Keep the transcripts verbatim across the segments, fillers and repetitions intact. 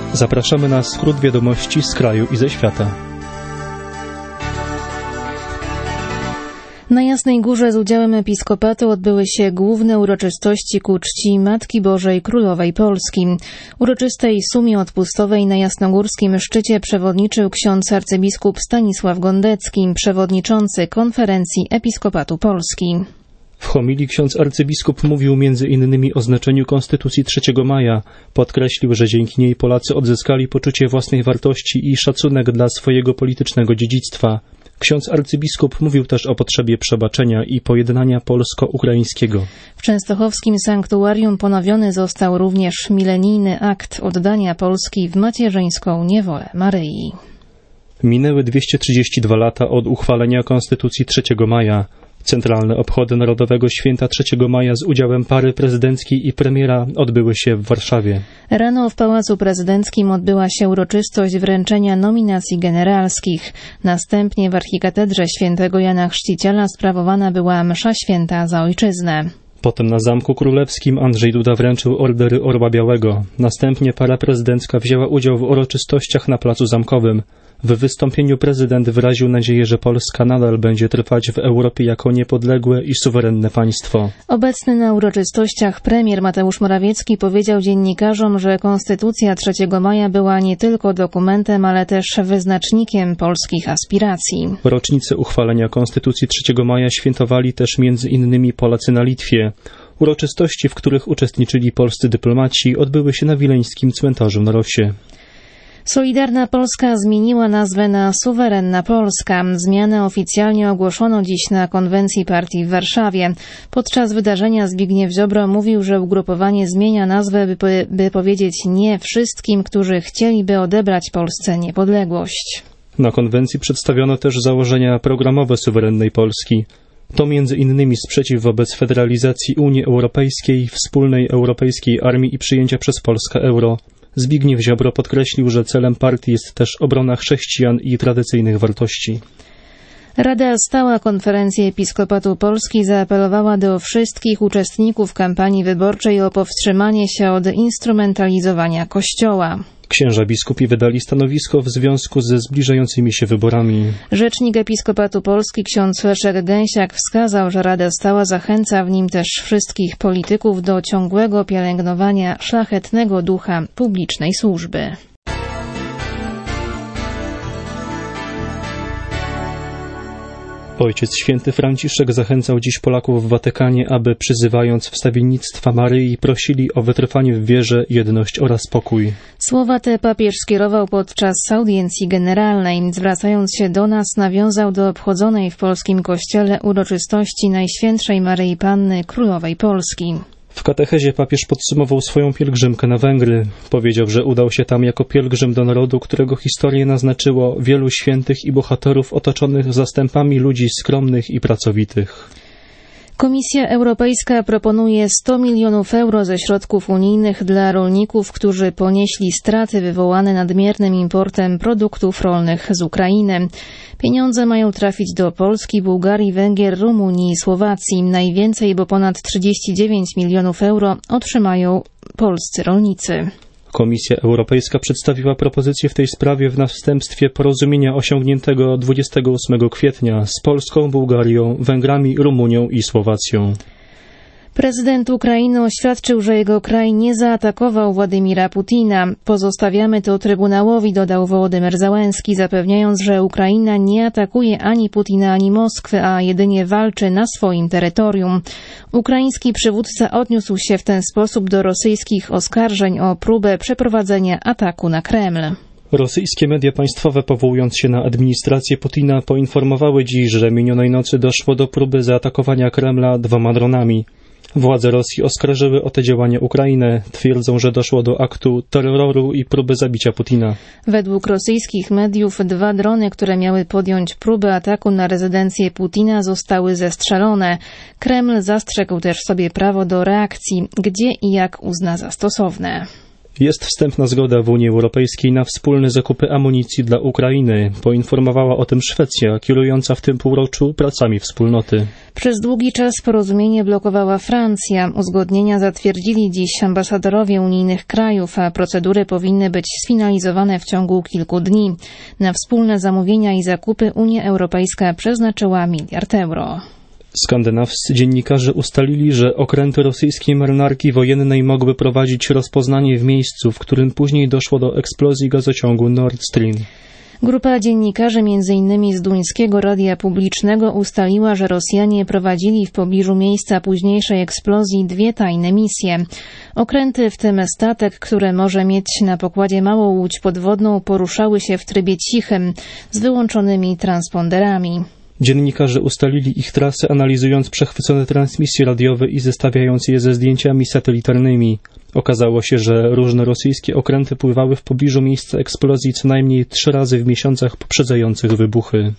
Zapraszamy na skrót wiadomości z kraju i ze świata. Na Jasnej Górze z udziałem episkopatu odbyły się główne uroczystości ku czci Matki Bożej Królowej Polski. Uroczystej sumie odpustowej na jasnogórskim szczycie przewodniczył ksiądz arcybiskup Stanisław Gondecki, przewodniczący Konferencji Episkopatu Polski. W homilii ksiądz arcybiskup mówił między innymi o znaczeniu Konstytucji trzeciego maja. Podkreślił, że dzięki niej Polacy odzyskali poczucie własnej wartości i szacunek dla swojego politycznego dziedzictwa. Ksiądz arcybiskup mówił też o potrzebie przebaczenia i pojednania polsko-ukraińskiego. W częstochowskim sanktuarium ponowiony został również milenijny akt oddania Polski w macierzyńską niewolę Maryi. Minęły dwieście trzydzieści dwa lata od uchwalenia Konstytucji trzeciego maja. Centralne obchody Narodowego Święta trzeciego maja z udziałem pary prezydenckiej i premiera odbyły się w Warszawie. Rano w Pałacu Prezydenckim odbyła się uroczystość wręczenia nominacji generalskich. Następnie w archikatedrze świętego Jana Chrzciciela sprawowana była msza święta za ojczyznę. Potem na Zamku Królewskim Andrzej Duda wręczył ordery Orła Białego. Następnie para prezydencka wzięła udział w uroczystościach na Placu Zamkowym. W wystąpieniu prezydent wyraził nadzieję, że Polska nadal będzie trwać w Europie jako niepodległe i suwerenne państwo. Obecny na uroczystościach premier Mateusz Morawiecki powiedział dziennikarzom, że Konstytucja trzeciego maja była nie tylko dokumentem, ale też wyznacznikiem polskich aspiracji. Rocznicę uchwalenia Konstytucji trzeciego maja świętowali też między innymi Polacy na Litwie. Uroczystości, w których uczestniczyli polscy dyplomaci, odbyły się na wileńskim cmentarzu na Rosie. Solidarna Polska zmieniła nazwę na Suwerenna Polska. Zmianę oficjalnie ogłoszono dziś na konwencji partii w Warszawie. Podczas wydarzenia Zbigniew Ziobro mówił, że ugrupowanie zmienia nazwę, by, by powiedzieć nie wszystkim, którzy chcieliby odebrać Polsce niepodległość. Na konwencji przedstawiono też założenia programowe suwerennej Polski. To między innymi sprzeciw wobec federalizacji Unii Europejskiej, wspólnej europejskiej armii i przyjęcia przez Polskę euro. Zbigniew Ziobro podkreślił, że celem partii jest też obrona chrześcijan i tradycyjnych wartości. Rada Stała Konferencji Episkopatu Polski zaapelowała do wszystkich uczestników kampanii wyborczej o powstrzymanie się od instrumentalizowania Kościoła. Księża biskupi wydali stanowisko w związku ze zbliżającymi się wyborami. Rzecznik Episkopatu Polski ksiądz Leszek Gęsiak wskazał, że Rada Stała zachęca w nim też wszystkich polityków do ciągłego pielęgnowania szlachetnego ducha publicznej służby. Ojciec Święty Franciszek zachęcał dziś Polaków w Watykanie, aby przyzywając wstawiennictwa Maryi prosili o wytrwanie w wierze, jedność oraz pokój. Słowa te papież skierował podczas audiencji generalnej. Zwracając się do nas, nawiązał do obchodzonej w polskim kościele uroczystości Najświętszej Maryi Panny Królowej Polski. W katechezie papież podsumował swoją pielgrzymkę na Węgry. Powiedział, że udał się tam jako pielgrzym do narodu, którego historię naznaczyło wielu świętych i bohaterów otoczonych zastępami ludzi skromnych i pracowitych. Komisja Europejska proponuje sto milionów euro ze środków unijnych dla rolników, którzy ponieśli straty wywołane nadmiernym importem produktów rolnych z Ukrainy. Pieniądze mają trafić do Polski, Bułgarii, Węgier, Rumunii i Słowacji. Najwięcej, bo ponad trzydzieści dziewięć milionów euro otrzymają polscy rolnicy. Komisja Europejska przedstawiła propozycję w tej sprawie w następstwie porozumienia osiągniętego dwudziestego ósmego kwietnia z Polską, Bułgarią, Węgrami, Rumunią i Słowacją. Prezydent Ukrainy oświadczył, że jego kraj nie zaatakował Władimira Putina. Pozostawiamy to Trybunałowi, dodał Wołodymyr Załęski, zapewniając, że Ukraina nie atakuje ani Putina, ani Moskwy, a jedynie walczy na swoim terytorium. Ukraiński przywódca odniósł się w ten sposób do rosyjskich oskarżeń o próbę przeprowadzenia ataku na Kreml. Rosyjskie media państwowe, powołując się na administrację Putina, poinformowały dziś, że minionej nocy doszło do próby zaatakowania Kremla dwoma dronami. Władze Rosji oskarżyły o te działania Ukrainę. Twierdzą, że doszło do aktu terroru i próby zabicia Putina. Według rosyjskich mediów dwa drony, które miały podjąć próbę ataku na rezydencję Putina, zostały zestrzelone. Kreml zastrzegł też sobie prawo do reakcji, gdzie i jak uzna za stosowne. Jest wstępna zgoda w Unii Europejskiej na wspólne zakupy amunicji dla Ukrainy. Poinformowała o tym Szwecja, kierująca w tym półroczu pracami wspólnoty. Przez długi czas porozumienie blokowała Francja. Uzgodnienia zatwierdzili dziś ambasadorowie unijnych krajów, a procedury powinny być sfinalizowane w ciągu kilku dni. Na wspólne zamówienia i zakupy Unia Europejska przeznaczyła miliard euro. Skandynawscy dziennikarze ustalili, że okręty rosyjskiej marynarki wojennej mogły prowadzić rozpoznanie w miejscu, w którym później doszło do eksplozji gazociągu Nord Stream. Grupa dziennikarzy między innymi z duńskiego radia publicznego ustaliła, że Rosjanie prowadzili w pobliżu miejsca późniejszej eksplozji dwie tajne misje. Okręty, w tym statek, który może mieć na pokładzie małą łódź podwodną, poruszały się w trybie cichym, z wyłączonymi transponderami. Dziennikarze ustalili ich trasy, analizując przechwycone transmisje radiowe i zestawiając je ze zdjęciami satelitarnymi. Okazało się, że różne rosyjskie okręty pływały w pobliżu miejsca eksplozji co najmniej trzy razy w miesiącach poprzedzających wybuchy.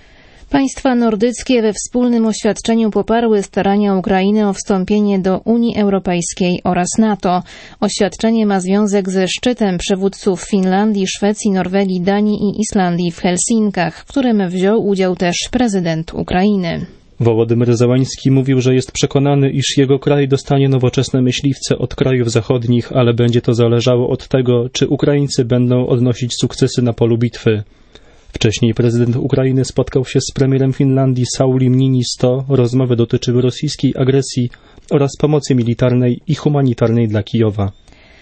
Państwa nordyckie we wspólnym oświadczeniu poparły starania Ukrainy o wstąpienie do Unii Europejskiej oraz NATO. Oświadczenie ma związek ze szczytem przywódców Finlandii, Szwecji, Norwegii, Danii i Islandii w Helsinkach, w którym wziął udział też prezydent Ukrainy. Wołodymyr Zełański mówił, że jest przekonany, iż jego kraj dostanie nowoczesne myśliwce od krajów zachodnich, ale będzie to zależało od tego, czy Ukraińcy będą odnosić sukcesy na polu bitwy. Wcześniej prezydent Ukrainy spotkał się z premierem Finlandii Saulim Niinisto. Rozmowy dotyczyły rosyjskiej agresji oraz pomocy militarnej i humanitarnej dla Kijowa.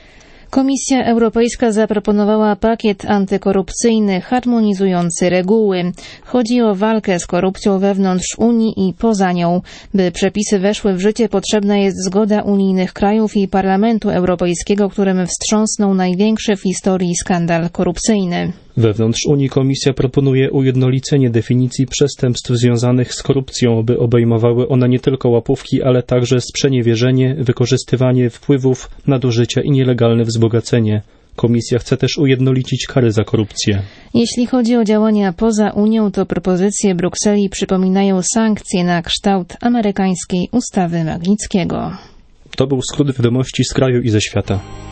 Komisja Europejska zaproponowała pakiet antykorupcyjny harmonizujący reguły. Chodzi o walkę z korupcją wewnątrz Unii i poza nią. By przepisy weszły w życie, potrzebna jest zgoda unijnych krajów i Parlamentu Europejskiego, którym wstrząsnął największy w historii skandal korupcyjny. Wewnątrz Unii Komisja proponuje ujednolicenie definicji przestępstw związanych z korupcją, by obejmowały one nie tylko łapówki, ale także sprzeniewierzenie, wykorzystywanie wpływów, nadużycia i nielegalne wzbogacenie. Komisja chce też ujednolicić kary za korupcję. Jeśli chodzi o działania poza Unią, to propozycje Brukseli przypominają sankcje na kształt amerykańskiej ustawy Magnickiego. To był skrót wiadomości z kraju i ze świata.